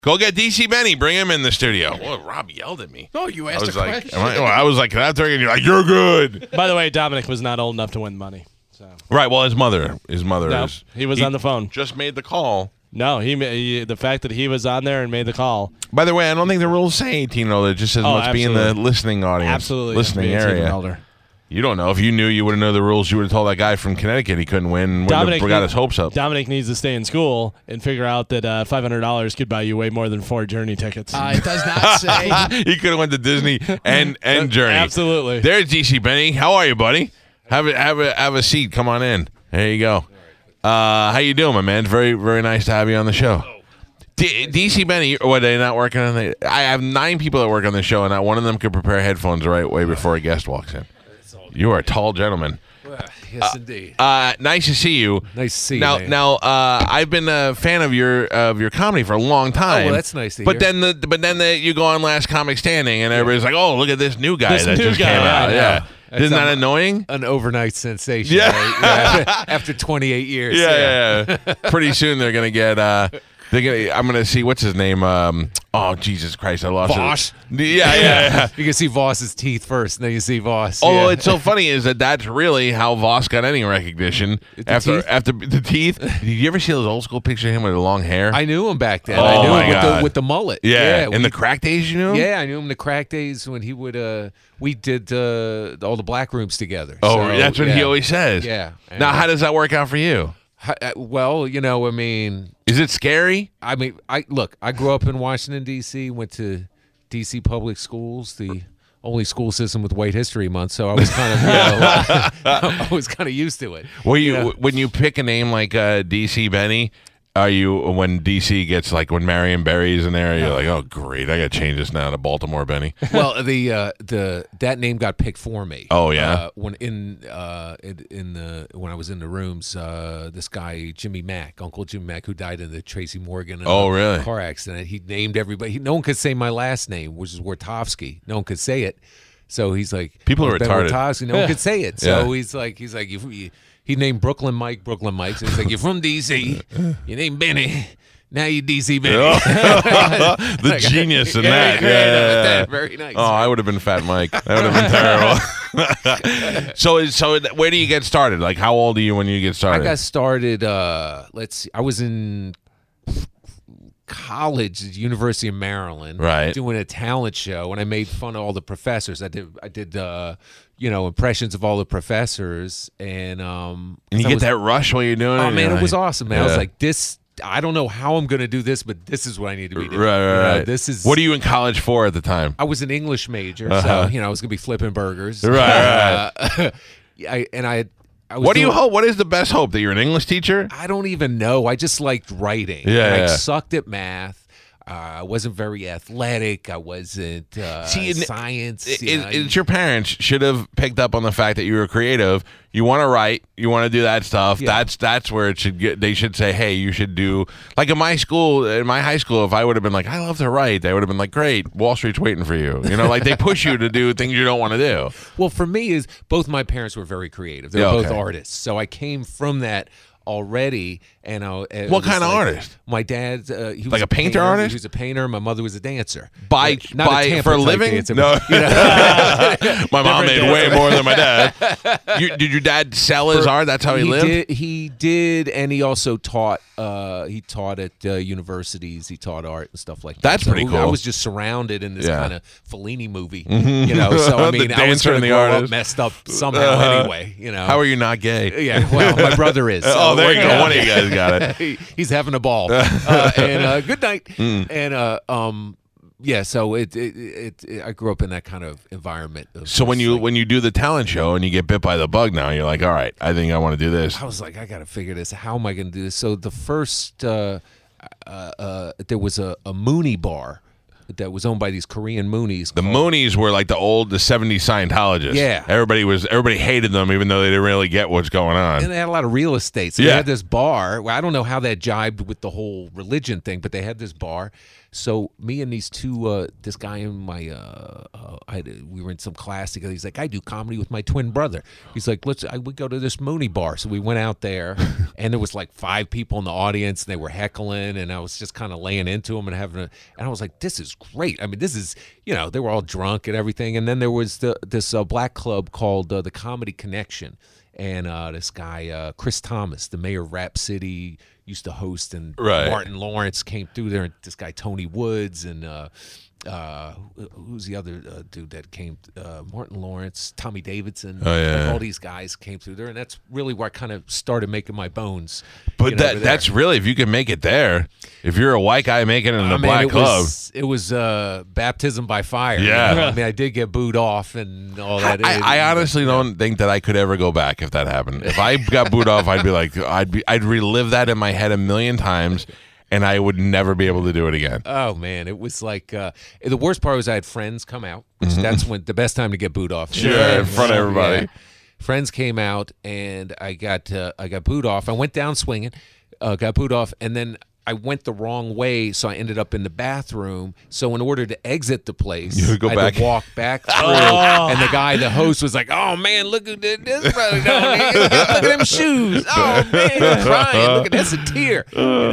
Go get DC Benny. Bring him in the studio. Well, Rob yelled at me. Oh, you I asked was a like, question. I was like, can I have 30? And you're like, you're good. By the way, Dominic was not old enough to win money. So. Right. Well, his mother No, is. he was on the phone. Just made the call. No, the fact that he was on there and made the call. By the way, I don't think the rules say 18 and older. It just says must be in the listening audience. Absolutely. Listening area. Older. You don't know. If you knew, you would have known the rules. You would have told that guy from Connecticut he couldn't win. Wouldn't have got his hopes up. Dominic needs to stay in school and figure out that $500 could buy you way more than 4 Journey tickets. It does not say. He could have went to Disney and Journey. Absolutely. There's DC Benny. How are you, buddy? Have a seat. Come on in. There you go. How you doing, my man? Very, very nice to have you on the show. DC Benny, what, are they not working on it? I have 9 people that work on the show, and not one of them could prepare headphones the right way before a guest walks in. You are a tall gentleman. Yes, indeed. Nice to see you. Nice to see you. Now, I've been a fan of your comedy for a long time. Oh, well, that's nice to but hear. Then you go on Last Comic Standing, and everybody's like, "Oh, look at this new guy that just came out." I know. Yeah, isn't that annoying? An overnight sensation. Yeah. Right? Yeah. After 28 years. Yeah. Pretty soon they're gonna get. I'm gonna see what's his name. Oh Jesus Christ! I lost Voss. it. Yeah. You can see Voss's teeth first, and then you see Voss. Oh, yeah. it's so funny is that's really how Voss got any recognition after the teeth. Did you ever see those old school pictures of him with the long hair? I knew him back then. Oh, I knew my him God. with the mullet. Yeah. In the crack days, you knew him? Yeah, I knew him in the crack days when he would. We did all the black rooms together. Oh, So, that's what yeah. he always says. Yeah. Now, how does that work out for you? Well, I mean, Is it scary? I grew up in Washington, D.C., went to D.C. public schools, the only school system with White History Month, so I was kind of, I was kind of used to it. When you pick a name like DC Benny, are you, when DC gets like, when Marion Barry's in there, you're like, oh great, I got to change this now to Baltimore Benny. Well, that name got picked for me. Oh yeah. When I was in the rooms, this guy Jimmy Mack, Uncle Jimmy Mack, who died in the Tracy Morgan really? car accident, he named everybody. No one could say my last name, which is Wartovsky. No one could say it, so he's like, people are Ben retarded. Wartovsky. No one could say it, so Yeah. he's like, he named Brooklyn Mike. So he's like, you're from D.C. You named Benny. Now you DC Benny. The genius in that. Yeah. Very nice. Oh, I would have been Fat Mike. That would have been terrible. So where do you get started? Like, how old are you when you get started? I got started. Let's see. I was in college at the University of Maryland, Right. doing a talent show, and I made fun of all the professors. I did impressions of all the professors, and you get that rush while you're doing it. Oh man, You're it was like- awesome, man. I Yeah. was like, this. I don't know how I'm going to do this, but this is what I need to be doing. Right. This is. What are you in college for at the time? I was an English major, Uh-huh. so I was going to be flipping burgers. Right. I was What do you doing- hope? What is the best hope? That you're an English teacher? I don't even know. I just liked writing. Yeah, I yeah. sucked at math. I wasn't very athletic. I wasn't science. It's your parents should have picked up on the fact that you were creative. You want to write. You want to do that stuff. Yeah. That's where it should get. They should say, hey, you should do like in my high school. If I would have been like, I love to write, they would have been like, great, Wall Street's waiting for you. Like they push you to do things you don't want to do. Well, for me, is both my parents were very creative. They were both artists, so I came from that already. And what kind of artist? My dad, he was like a painter artist. He was a painter. My mother was a dancer. Not a Tampa for a type living. dancer, No, but, my mom made way more than my dad. Did your dad sell his art? That's how he lived. He did, and he also taught. He taught at universities. He taught art and stuff like that. That's pretty cool. I was just surrounded in this kind of Fellini movie, Mm-hmm. So I mean, The I was dancer going and to the grow up artist. messed up somehow anyway. How are you not gay? Yeah, well, my brother is. So Oh, there you go. One of you guys got it. He's having a ball. And good night. Mm. And yeah. So I grew up in that kind of environment. So when you do the talent show and you get bit by the bug, now you're like, all right, I think I want to do this. I was like, I got to figure this. How am I going to do this? So the first, there was a Mooney bar that was owned by these Korean Moonies. The Moonies were like the 70s Scientologists. Yeah. Everybody hated them, even though they didn't really get what's going on. And they had a lot of real estate. So Yeah. they had this bar. Well, I don't know how that jibed with the whole religion thing, but they had this bar. So me and these two, this guy and my we were in some class together. He's like, I do comedy with my twin brother. He's like, we go to this Mooney bar. So we went out there, and there was like 5 people in the audience, and they were heckling, and I was just kind of laying into them and and I was like, this is great. I mean, this is, they were all drunk and everything. And then there was this black club called the Comedy Connection. And this guy, Chris Thomas, the mayor of Rap City, used to host, and Martin Lawrence came through there, and this guy, Tony Woods, and who's the other dude that came? Martin Lawrence, Tommy Davidson. Oh, yeah. Like, all these guys came through there, and that's really where I kind of started making my bones. But that's really, if you can make it there, if you're a white guy making it in a black club. It was baptism by fire. Yeah. I mean, I did get booed off and all that. I honestly don't think that I could ever go back if that happened. If I got booed off, I'd be like, I'd relive that in my head a million times. And I would never be able to do it again. Oh man, it was like the worst part was I had friends come out. Which that's when the best time to get booed off. Sure, in front of everybody. Yeah. Friends came out, and I got booed off. I went down swinging, got booed off, and then I went the wrong way, so I ended up in the bathroom. So in order to exit the place, you would go I back. had to walk back through. And the host was like, "Oh man, look at this brother down here. Look at them shoes. Oh man, he's crying. Look at that's a tear."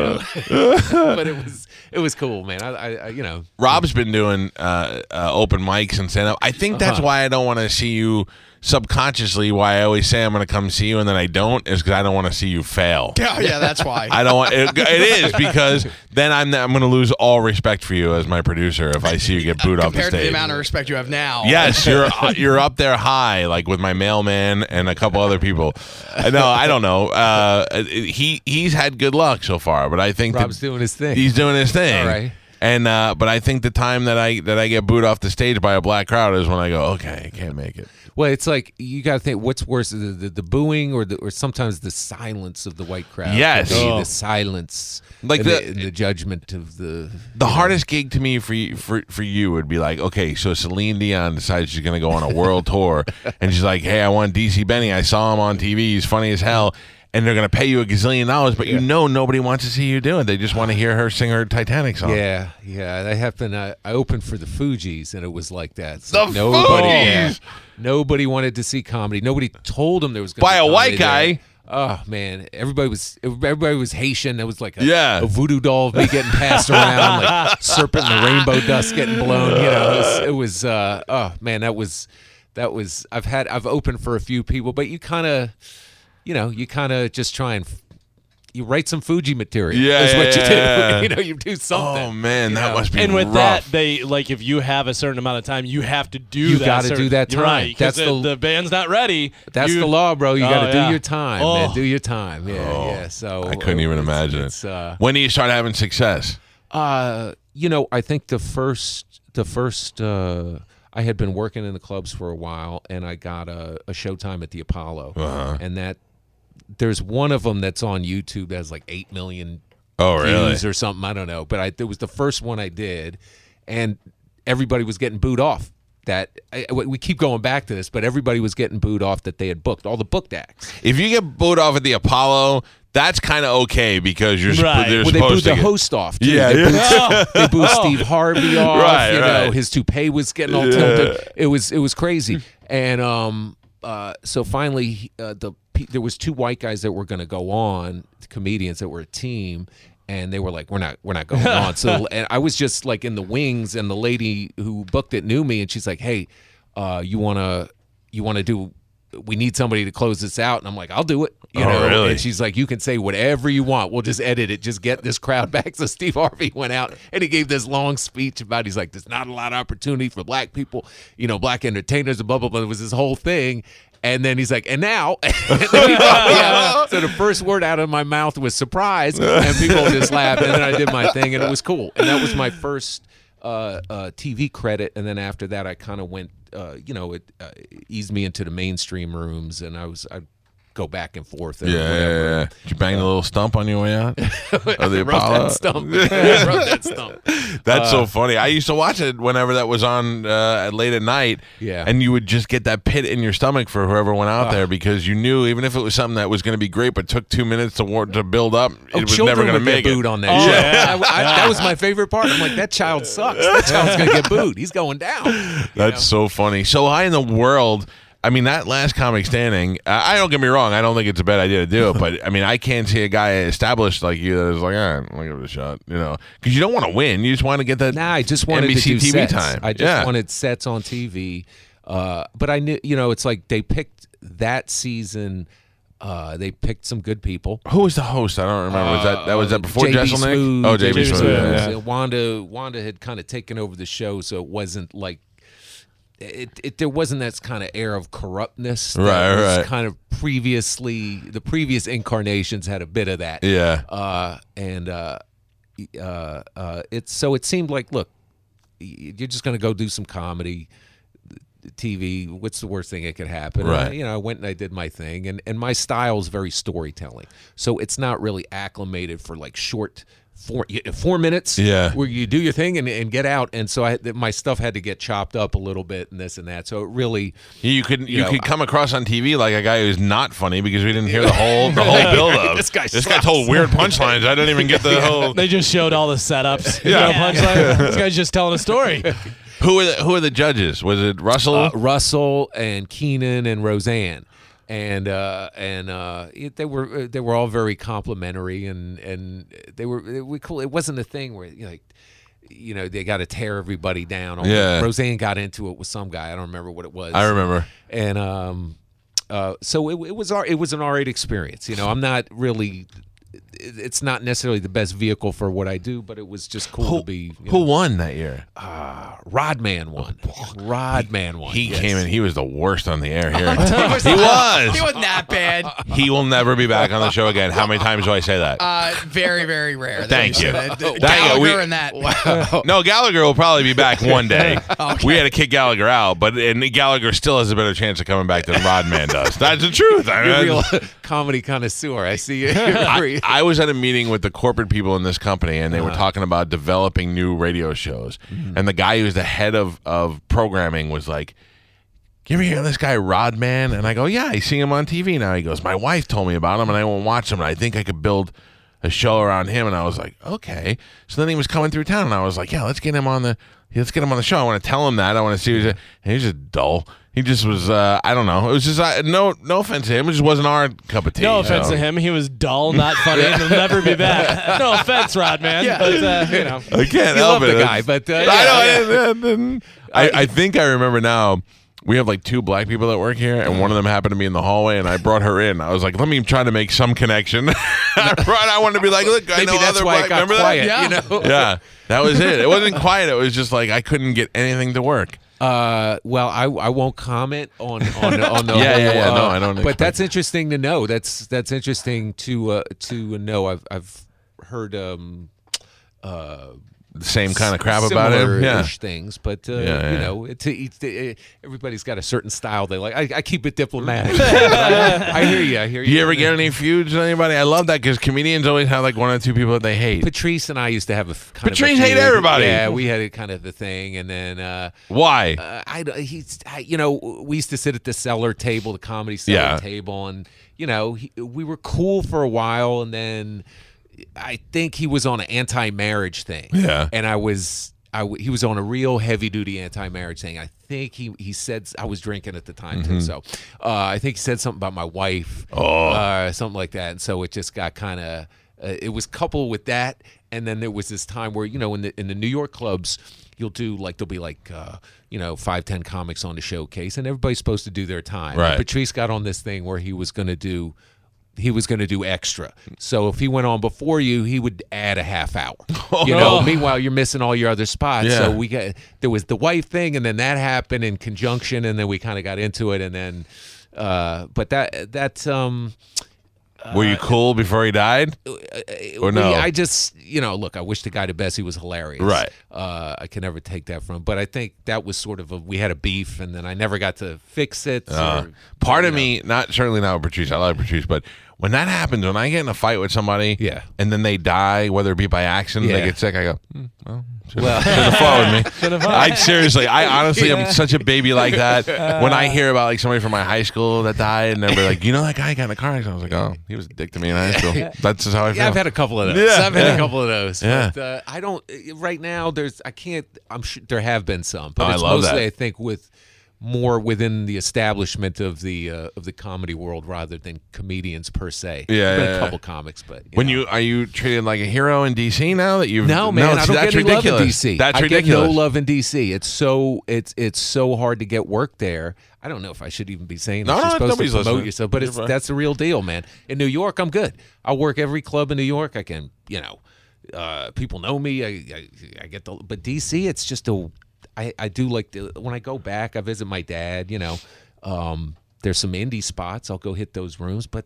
But it was cool, man. I Rob's been doing open mics and stand up. I think that's why I don't want to see you. Subconsciously, why I always say I'm going to come see you and then I don't is because I don't want to see you fail. Yeah, that's why. I don't want it is because then I'm going to lose all respect for you as my producer if I see you get booed off the stage. Compared to the amount of respect you have now. Yes, you're up there high, like with my mailman and a couple other people. No, I don't know. He's had good luck so far, but I think Rob's doing his thing. He's doing his thing. All right. And but I think the time that I get booed off the stage by a black crowd is when I go, okay, I can't make it. Well, it's like you got to think what's worse, the booing or sometimes the silence of the white crowd. Yes, the silence, like the judgment of the hardest gig to me for you would be like, okay, so Celine Dion decides she's gonna go on a world tour, and she's like, hey, I want DC Benny. I saw him on TV. He's funny as hell. And they're going to pay you $1 gazillion, but nobody wants to see you do it. They just want to hear her sing her Titanic song. Yeah. That happened. I opened for the Fugees, and it was like that. The Fugees! Nobody wanted to see comedy. Nobody told them there was going to be by a comedy white guy. There. Oh man, everybody was Haitian. There was like a voodoo doll of me getting passed around, like serpent in the rainbow dust getting blown. It was oh man, that was. I've opened for a few people, but you kind of. You kind of just try and you write some Fuji material. Yeah, what you do. yeah. You do something. Oh man, that must be. And with rough. that, they like if you have a certain amount of time, you have to do. You got to do that time. Right, that's the band's not ready. That's the law, bro. You got to do your time, man. Oh. Do your time. Yeah. So I couldn't even imagine it. When do you start having success? I think the first. I had been working in the clubs for a while, and I got a showtime at the Apollo, and that. There's one of them that's on YouTube that has like 8 million views or something. I don't know. But it was the first one I did, and everybody was getting booed off. We keep going back to this, but everybody was getting booed off that they had booked, all the booked acts. If you get booed off at the Apollo, that's kind of okay because you're right. they're Well, they supposed booed to the host off, too. Yeah, They booed Steve Harvey off. Right. His toupee was getting all tilted. It was crazy. And so finally, there was 2 white guys that were going to go on, comedians that were a team, and they were like, "We're not going on." So, and I was just like in the wings, and the lady who booked it knew me, and she's like, "Hey, you wanna do? We need somebody to close this out." And I'm like, "I'll do it." Really? And she's like, "You can say whatever you want. We'll just edit it. Just get this crowd back." So Steve Harvey went out and he gave this long speech about he's like, "There's not a lot of opportunity for black people, black entertainers, and blah blah blah." It was this whole thing. And then he's like, and now, and then he brought me out. So the first word out of my mouth was surprise, and people just laughed. And then I did my thing, and it was cool. And that was my first TV credit. And then after that, I kind of went, it eased me into the mainstream rooms, and I'd go back and forth. And yeah. Did you bang the little stump on your way out of the Rub Apollo? that stump. Rub that stump. That's so funny. I used to watch it whenever that was on late at night. Yeah. And you would just get that pit in your stomach for whoever went out there because you knew even if it was something that was going to be great but took 2 minutes to build up, it was never going to make get it. booed on that. Oh, show. yeah. That was my favorite part. I'm like, that child sucks. That child's going to get booed. He's going down. That's so funny. So high in the world. I mean, that last comic standing, I don't get me wrong. I don't think it's a bad idea to do it. But, I mean, I can't see a guy established like you that is like, all right, I'll give it a shot. Because you don't want to win. You just want to get that Nah, I just wanted NBC to do TV sets. time. I just wanted sets on TV. But I knew, it's like they picked that season. They picked some good people. Who was the host? I don't remember. Was that before J.B. Jesselnick? Smoot, Oh, J.B. J.B. Smoot. Smoot, Yeah. Wanda had kind of taken over the show, so it wasn't like there wasn't that kind of air of corruptness. That was kind of previously, the previous incarnations had a bit of that. Yeah. It seemed like, look, you're just going to go do some comedy. TV, what's the worst thing that could happen? Right. And I went and I did my thing, and my style is very storytelling, so it's not really acclimated for like short 4 minutes where you do your thing and get out. And so my stuff had to get chopped up a little bit and this and that. So it really you could come across on TV like a guy who's not funny because we didn't hear the whole build up. This guy told weird punchlines. I didn't even get the whole. They just showed all the setups. Yeah. Punchline. This guy's just telling a story. Who are the judges? Was it Russell? Russell and Keenan and Roseanne. And they were all very complimentary, and they were cool. It wasn't a thing where they got to tear everybody down. Yeah. Roseanne got into it with some guy. I don't remember what it was. I remember. And so it was an R8 experience. I'm not really. It's not necessarily the best vehicle for what I do, but it was just cool to be. Who won that year? Rodman won. Rodman won. He came in. He was the worst on the air here. He was. wasn't that bad. He will never be back on the show again. How many times do I say that? Very, very rare. Thank you. Gallagher and that. Wow. No, Gallagher will probably be back one day. Okay. We had to kick Gallagher out, and Gallagher still has a better chance of coming back than Rodman does. That's the truth. You're a real comedy connoisseur. I see you. I was at a meeting with the corporate people in this company, and they were talking about developing new radio shows. And the guy who's the head of programming was like, "You ever hear of this guy Rodman?" And I go, "Yeah, I see him on TV now." He goes, "My wife told me about him, and I won't watch him. And I think I could build a show around him." And I was like, "Okay." So then he was coming through town, and I was like, "Yeah, let's get him on the show. I want to tell him that. I want to see." And he's just dull. He just was, I don't know. It was just, no offense to him. It just wasn't our cup of tea. No offense to him. He was dull, not funny, and will never be back. No offense, Rodman. Yeah. But, I can't You help love it. the guy, but I think I remember now. We have like 2 black people that work here, and one of them happened to be in the hallway, and I brought her in. I was like, let me try to make some connection. I wanted to be like, look, I maybe know that's other why black. it got Remember quiet. that? Yeah, that was it. It wasn't quiet. It was just like I couldn't get anything to work. Well, I won't comment on the Yeah, no, I don't But expect- that's interesting to know. That's interesting to know. I've heard The same kind of crap about him. Yeah. similar-ish things, but Yeah. everybody's got a certain style they like. I keep it diplomatic. I hear you. I hear you. Do you ever get any feuds with anybody? I love that because comedians always have like 1 or 2 people that they hate. Patrice and I used to have a kind Patrice of a hate feud. everybody. Yeah, we had a kind of the thing, and then Why? we used to sit at the cellar table, the comedy cellar table, and we were cool for a while, and then I think he was on an anti-marriage thing. Yeah. And he was on a real heavy-duty anti-marriage thing. I think he said, I was drinking at the time too, so I think he said something about my wife, something like that, and so it just got kind of. It was coupled with that, and then there was this time where in the New York clubs, you'll do there'll be 5-10 comics on the showcase, and everybody's supposed to do their time. Right. And Patrice got on this thing where he was going to do extra. So if he went on before you, he would add a half hour. Meanwhile, you're missing all your other spots. Yeah. So there was the wife thing, and then that happened in conjunction, and then we kind of got into it, and then but that's Were you cool before he died? Or no? I just, look, I wish the guy the best. He was hilarious. Right. I can never take that from him. But I think that was sort of we had a beef, and then I never got to fix it. Part of me, certainly not with Patrice. I love Patrice, but When that happens, when I get in a fight with somebody, Yeah. and then they die, whether it be by accident, they Yeah. get sick, I go, well, should have followed me. I honestly am such a baby like that. When I hear about like somebody from my high school that died, and they're like, that guy got in a car accident, I was like, oh, he was a dick to me in high school. That's just how I feel. Yeah, I've had a couple of those. Yeah. I've had a couple of those. Yeah. But I don't. Right now, I'm sure there have been some, but Oh, I it's love mostly that. I think with more within the establishment of the comedy world rather than comedians per se. Yeah, There's been yeah, a yeah. couple comics, but Are you treated like a hero in DC now that you've no, man, I don't that's get any ridiculous. love in DC. That's I ridiculous. get no love in DC. It's so hard to get work there. I don't know if I should even be saying this. No, You're no, supposed nobody's to promote listening. yourself, but You're fine. that's the real deal, man. In New York, I'm good. I'll work every club in New York. I can, people know me. I get but DC, it's just I do like when I go back, I visit my dad. There's some indie spots. I'll go hit those rooms, but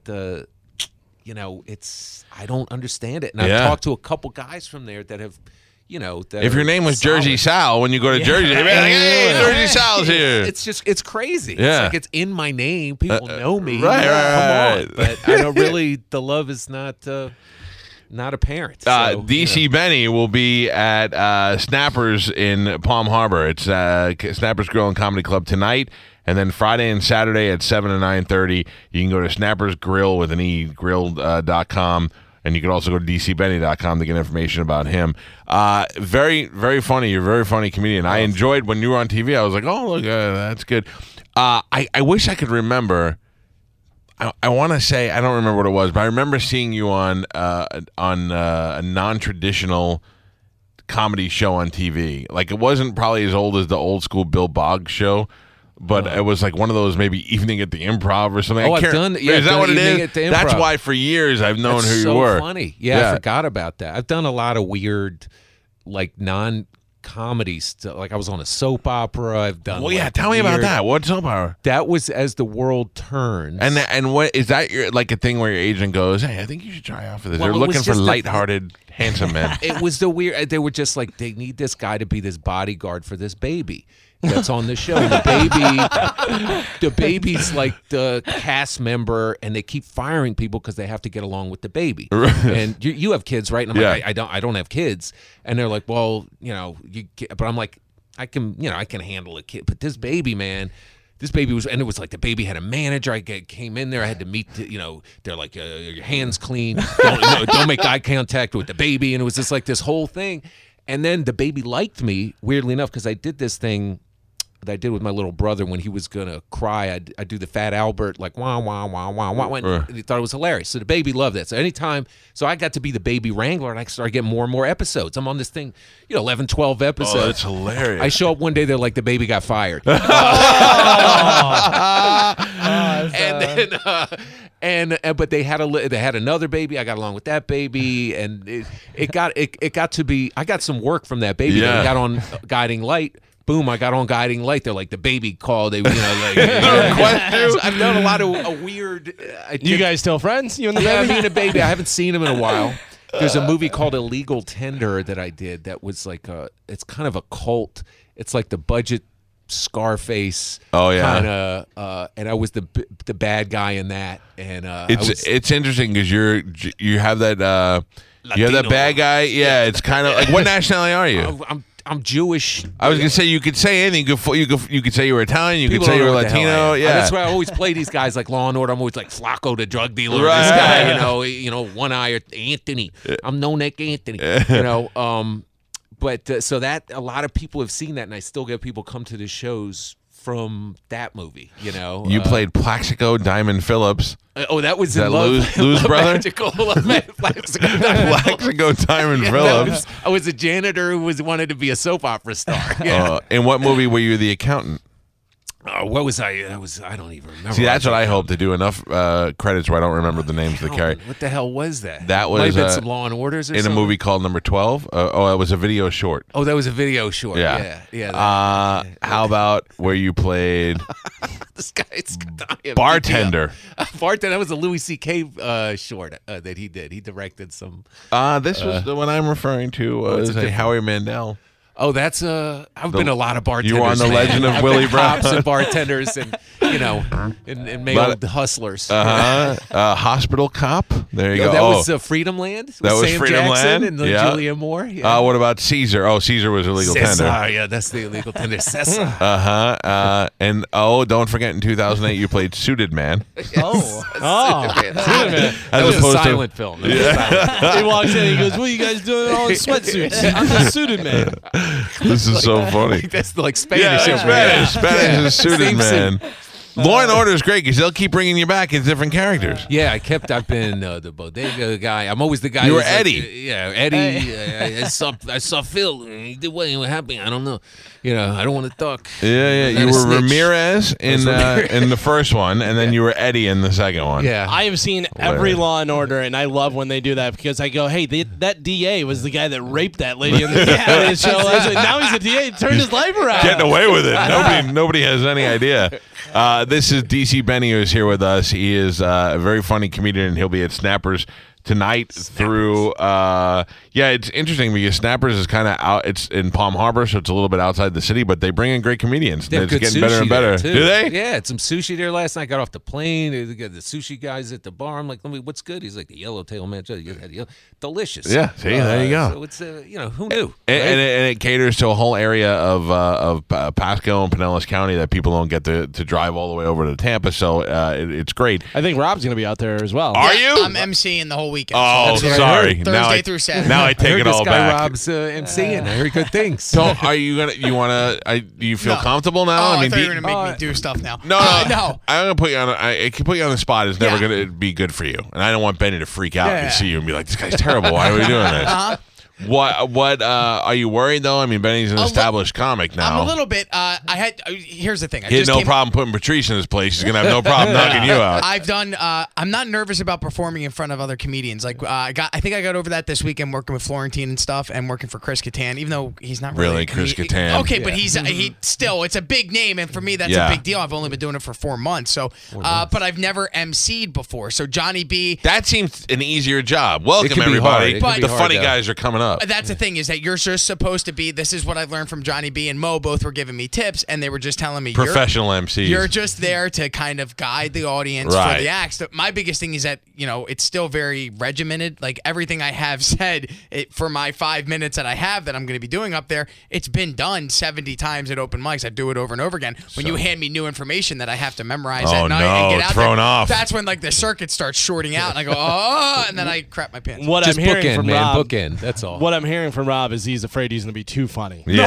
I don't understand it. And Yeah. I've talked to a couple guys from there that have, that If your are name was solid. Jersey Sal, when you go to Jersey, they'd be like, hey, Jersey Sal's here. It's crazy. Yeah. It's like it's in my name. People know me. right, Come right. on. But I don't really. The love is not apparent. So, DC Benny will be at Snappers in Palm Harbor. It's Snappers Grill and Comedy Club tonight, and then Friday and Saturday at 7 to 9:30. You can go to Snappers Grill with an E grill.com. And you can also go to dcbenny.com to get information about him. Very, very funny. You're a very funny comedian. I enjoyed when you were on TV. I was like, oh, look, that's good. I wish I could remember. I want to say, I don't remember what it was, but I remember seeing you on a non-traditional comedy show on TV. Like, it wasn't probably as old as the old school Bill Boggs show, but it was like one of those maybe Evening at the Improv or something. Oh, I I've can't- done- yeah, Is that done what it Evening is? at the That's Improv. why for years I've known That's who so you were. funny. Yeah, I forgot about that. I've done a lot of weird, like non-comedy stuff. Like I was on a soap opera. I've done. Well, yeah, like, tell me about weird- that. What's soap opera? That was As the World Turns. And what is that? Your like a thing where your agent goes, "Hey, I think you should try out for this." Well, They're it was looking for just a- lighthearted, handsome men. It was the weird. They were just like, they need this guy to be this bodyguard for this baby that's on the show. And the baby's like the cast member, and they keep firing people because they have to get along with the baby. And you have kids, right? And I'm like, Yeah. I don't have kids. And they're like, well, but I'm like, I can handle a kid, but this baby, man. This baby was, and it was like the baby had a manager. I came in there. I had to meet, they're like, your hands clean. Don't make eye contact with the baby. And it was just like this whole thing. And then the baby liked me, weirdly enough, because I did this thing that I did with my little brother when he was going to cry. I'd do the Fat Albert, like, wah, wah, wah, wah, wah. And he thought it was hilarious. So the baby loved that. So I got to be the baby wrangler, and I started getting more and more episodes. I'm on this thing, 11, 12 episodes. Oh, that's hilarious. I show up one day, they're like, the baby got fired. But they had another baby. I got along with that baby, and it got to be. I got some work from that baby. Yeah. I got on Guiding Light. Boom! I got on Guiding Light. They're like, the baby called. They, request you? So I've done a lot of a weird. You guys still friends? You and the Yeah, baby? me and a baby. I haven't seen him in a while. There's a movie called Illegal Tender that I did that was like it's kind of a cult. It's like the budget Scarface. Oh, yeah. Kind of, and I was the bad guy in that. And It's interesting because you have that you have that Latino. bad guy. Yeah, it's kind of like, what nationality are you? I'm Jewish. I was gonna say you could say anything. You could say you were Italian. You People could say you don't were know what the hell I Latino. am. Yeah, That's why I always play these guys like Law and Order. I'm always like Flacco, the drug dealer. Right. This guy, one eye, Anthony. I'm no neck Anthony. But so that a lot of people have seen that, and I still get people come to the shows from that movie. you played Plaxico Diamond Phillips. That was that in Love, Lou's Love brother? Magical, Love Plaxico. Plaxico Diamond Phillips. I was a janitor who wanted to be a soap opera star. Yeah. In what movie were you the accountant? What was I? I don't even remember. See, that's what I hope to do. Enough credits where I don't remember the names of the characters. What the hell was that? That Might have was, been some Law and Orders or In a something? movie called Number 12. It was a video short. Oh, that was a video short. Yeah. Yeah. How about where you played This guy's dying. bartender? Bartender. That was a Louis C.K. Short that he did. He directed some. This was the one I'm referring to. Was it's a Howie Mandel. Oh, that's I've been a lot of bartenders. You were on the man. Legend of I've Willie been Brown. cops and bartenders, and and male hustlers. Hospital cop. There you go. That was Freedom Land. With That was Sam Freedom Jackson Land? and Yeah. Julia Moore. Yeah. What about Caesar? Oh, Caesar was illegal Cesar, tender. yeah, that's the illegal tender. Cesar. And don't forget, in 2008, you played Suited Man. Oh, Man. man. That was a opposed to- silent film. That was a silent film. He walks in and he goes, "What are you guys doing all in sweatsuits? I'm the suited man." This is so funny. That's like Spanish. Yeah, over Spanish. here. Spanish is Suited Same Man. Law and Order is great because they'll keep bringing you back as different characters. Yeah, I've been the bodega guy. I'm always the guy. You were who's like, Eddie. Eddie. I saw Phil. He did what happened. I don't know. I don't want to talk. Yeah. Not You a were snitch. Ramirez in the first one, and then you were Eddie in the second one. Yeah. I have seen every Law and Order, and I love when they do that because I go, "Hey, that DA was the guy that raped that lady in the show." I was like, now he's a DA. Turned his life around. Getting away with it. Nobody has any idea. This is DC Benny who's here with us. He is a very funny comedian, and he'll be at Snappers tonight through it's interesting because Snappers is kind of out. It's in Palm Harbor, so it's a little bit outside the city, but they bring in great comedians. They have It's good getting sushi better and better. there, too. Do they? Yeah, had some sushi there last night. Got off the plane. They got the sushi guys at the bar. I'm like, what's good? He's like, the yellowtail man. Delicious. Yeah, see, there you go. So it's who knew? And it caters to a whole area of Pasco and Pinellas County that people don't get to drive all the way over to Tampa. So it's great. I think Rob's going to be out there as well. Are you? I'm emceeing the whole weekend. Oh, So that's sorry. Thursday Now I- through Saturday. Now I I take heard it this all guy back. Rob's MCing. I heard good things. So are you gonna? Do you feel No. comfortable now? Oh, I mean, thought do you were gonna make me do stuff now. No, no. I'm gonna put you on. It can put you on the spot. It's never Yeah. gonna be good for you, and I don't want Benny to freak out Yeah. and see you and be like, "This guy's terrible. Why are we doing this?" What? Are you worried though? I mean, Benny's an established comic now. I'm a little bit. Here's the thing. He had no problem putting Patrice in his place. He's gonna have no problem knocking you out. I've done. I'm not nervous about performing in front of other comedians. Like I think I got over that this weekend working with Florentine and stuff, and working for Chris Kattan. Even though he's not really, Really, Chris he- Kattan? Okay, but he still. It's a big name, and for me, that's Yeah. a big deal. I've only been doing it for 4 months. So, but I've never emceed before. So Johnny B. That seems an easier job. Welcome could be everybody. hard. It could be The hard, funny though. guys are coming up. That's the thing is that you're just supposed to be. This is what I've learned from Johnny B and Mo. Both were giving me tips, and they were just telling me Professional MCs. You're just there to kind of guide the audience Right. for the acts. My biggest thing is that, it's still very regimented. Like everything I have said for my 5 minutes that I have that I'm going to be doing up there, it's been done 70 times at open mics. I do it over and over again. When you hand me new information that I have to memorize Oh, at night no, and get out thrown there, off. that's when like the circuit starts shorting out and I go, oh, and then I crap my pants. What Just I'm hearing bookend, from man. Rob, Bookend. That's all. what I'm hearing from Rob is he's afraid he's going to be too funny. Yeah.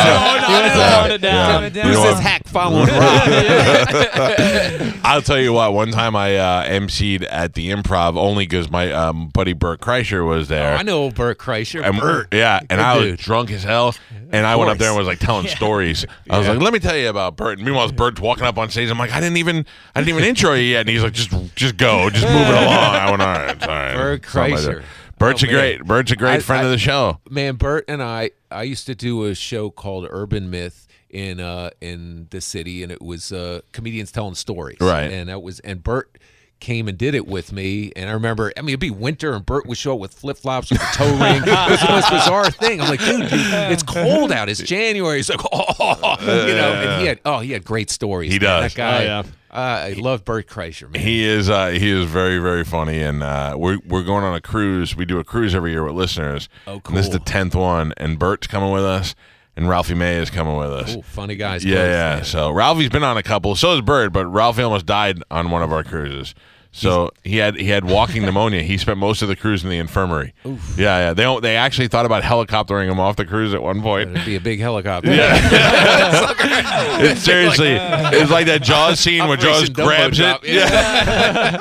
Tone it down. Yeah. Who's this hack following Rob? I'll tell you what. One time I emceed at the Improv only because my buddy Bert Kreischer was there. I know Bert Kreischer. And, Bert. yeah, and Good I was dude. drunk as hell, and I went up there and course. was like telling stories. I was like, "Let me tell you about Bert." And meanwhile, Bert's walking up on stage. I'm like, "I didn't even intro you yet." And he's like, "Just go, just move it along." I went, "All right, it's all right." Bert Something like Kreischer. that. Bert's Oh, a man. great friend of the show. Man, Bert and I used to do a show called Urban Myth in the city, and it was comedians telling stories. Right. And Bert came and did it with me, and I remember, it'd be winter, and Bert would show up with flip-flops with a toe ring. It was the most bizarre thing. I'm like, dude, it's cold out. It's January. He's like, and he had great stories. He man. does. That guy. Oh, yeah. I love Bert Kreischer, man. He is very, very funny, and we're going on a cruise. We do a cruise every year with listeners. Oh, And this is the cool. 10th one, and Bert's coming with us, and Ralphie May is coming with us. Ooh, funny guys. Yeah, both, yeah. man. So Ralphie's been on a couple. So has Bird, but Ralphie almost died on one of our cruises. So he had walking pneumonia. He spent most of the cruise in the infirmary. Yeah, yeah. They actually thought about helicoptering him off the cruise at one point. It'd be a big helicopter. It's seriously, it's like that Jaws scene where Jaws Operation Dumbo grabs it. Drop. Yeah.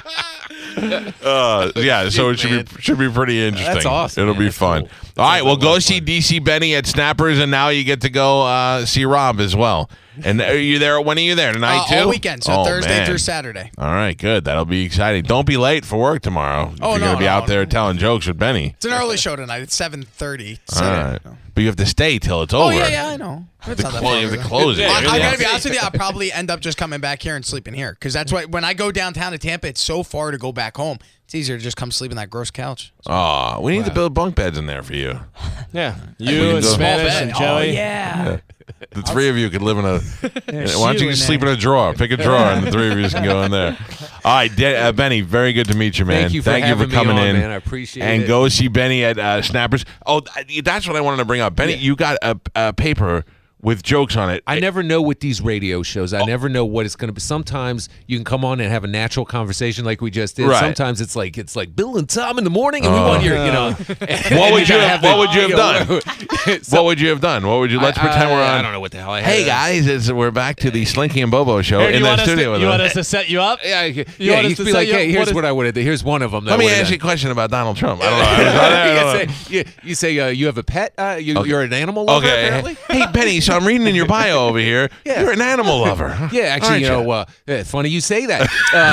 Yeah, so it should be pretty interesting. That's awesome, It'll man. be That's fun. cool. All right, Sounds well, like a go lot of see fun. DC Benny at Snappers, and now you get to go see Rob as well. And are you there? When are you there tonight too? All weekend, so Oh, Thursday man. through Saturday. All right, good. That'll be exciting. Don't be late for work tomorrow. Oh, You're no, gonna be no, out there no. telling jokes with Benny. It's an early show tonight. It's 7:30. All right, but you have to stay till it's over. Oh yeah, I know. It's not that far. You have to close it. Yeah, I gotta be Yeah. honest with you. I'll probably end up just coming back here and sleeping here because that's why when I go downtown to Tampa, it's so far to go back home It's easier to just come sleep on that gross couch. Oh, we need to build bunk beds in there for you. Yeah, We you can and go- Spanish Small and bed. Joey. Oh, yeah. The three of you could live in a. Why don't you in just sleep in there. a drawer? Pick a drawer, and the three of you can go in there. All right, Benny. Very good to meet you, man. Thank you for having coming me on, in. man. I appreciate and it. go see Benny at Snappers. Oh, that's what I wanted to bring up. Benny, you got a paper with jokes on it. I never know with these radio shows. I never know what it's going to be. Sometimes you can come on and have a natural conversation like we just did. Right. Sometimes it's like Bill and Tom in the morning, and we want your, What would you have done? What would you have done? What would you? Let's pretend we're on. I don't know what the hell I Hey had. guys, we're back to the Slinky and Bobo show Here, do in you the want us studio to, with you us. want us to set you up? Yeah, want yeah. us You'd to be say like, you- hey, what here's is- what I would have done. Here's one of them. Let me ask you a question about Donald Trump. I don't know. I was on there. You say you have a pet. You're an animal lover, Okay. apparently. Hey, Benny, so I'm reading in your bio over here. Yeah. You're an animal lover. huh? Yeah, actually, Aren't funny you say that.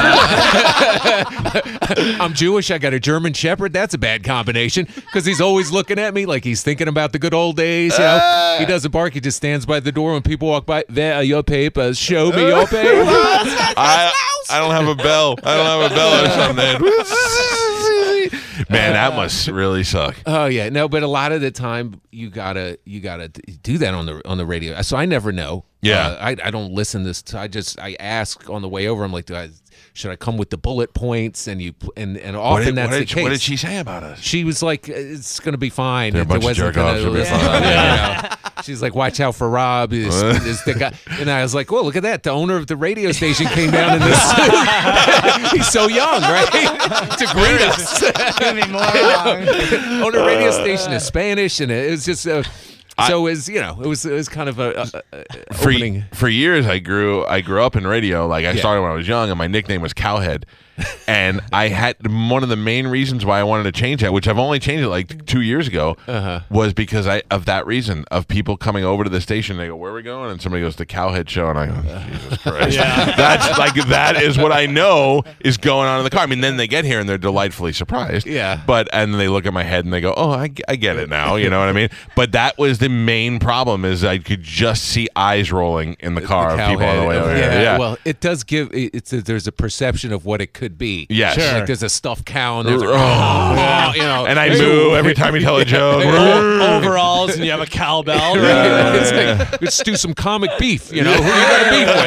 I'm Jewish. I got a German Shepherd. That's a bad combination because he's always looking at me like he's thinking about the good old days. You know, he doesn't bark. He just stands by the door when people walk by. There are your papers. Show me your papers. I don't have a bell. I don't have a bell or something. Man, that must really suck. Oh yeah, no, but a lot of the time you gotta do that on the radio. So I never know. Yeah. I don't listen this. I ask on the way over. I'm like, should I come with the bullet points? And often that's the case. What did she say about us? She was like, "It's gonna be fine." They're a There bunch of wasn't jerk-offs. gonna- It'll be fine. you know. She's like, "Watch out for Rob." Is the guy? And I was like, "Well, look at that. The owner of the radio station came down in this. He's so young, right? To greet us. Could be more wrong. Owner radio station is Spanish, and it was just. So it was, it was kind of a opening. For years, I grew up in radio. Like I started when I was young, and my nickname was Cowhead. And I had one of the main reasons why I wanted to change that, which I've only changed it like 2 years ago, was because of that reason of people coming over to the station. They go, "Where are we going?" And somebody goes, "The Cowhead Show," and I go, "Jesus Christ!" That's like that is what I know is going on in the car. I mean, then they get here and they're delightfully surprised. Yeah. And they look at my head and they go, "Oh, I get it now." You know what I mean? But that was the main problem is I could just see eyes rolling in the car of people on the way over here. Yeah. Well, it does give. There's a perception of what it could be. Yes. Sure. Like there's a stuffed cow, and there's a And I moo every time you tell a joke. Overalls, and you have a cowbell. It's like, let's do some comic beef. Who you got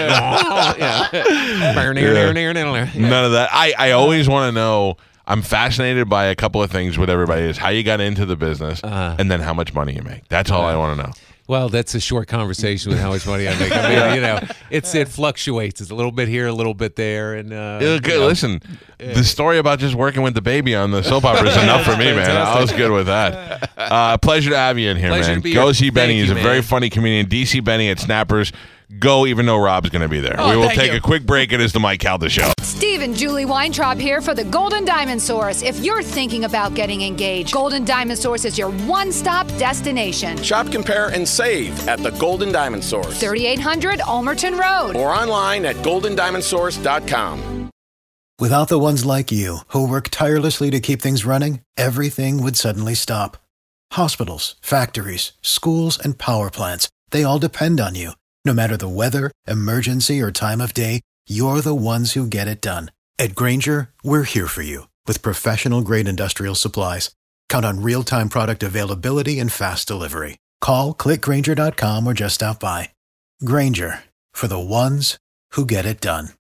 to beef with? None of that. I always want to know. I'm fascinated by a couple of things with everybody is how you got into the business and then how much money you make. That's all I want to know. Well, that's a short conversation with how much money I make. I mean, it fluctuates. It's a little bit here, a little bit there, and Listen, the story about just working with the baby on the soap opera is enough for me, man. I was good with that. Pleasure to have you in here, Pleasure man. to be Go here. see Benny. Thank He's you, a very man. funny comedian. DC Benny at Snappers. Go, even though Rob's going to be there. Oh, We will thank take you. a quick break. It is the Mike Calda Show. Steve and Julie Weintraub here for the Golden Diamond Source. If you're thinking about getting engaged, Golden Diamond Source is your one-stop destination. Shop, compare, and save at the Golden Diamond Source 3800 Almerton Road. or online at goldendiamondsource.com. Without the ones like you, who work tirelessly to keep things running, everything would suddenly stop. Hospitals, factories, schools, and power plants, they all depend on you. No matter the weather, emergency, or time of day, you're the ones who get it done. At Grainger, we're here for you with professional-grade industrial supplies. Count on real-time product availability and fast delivery. Call, click Grainger.com, or just stop by. Grainger, for the ones who get it done.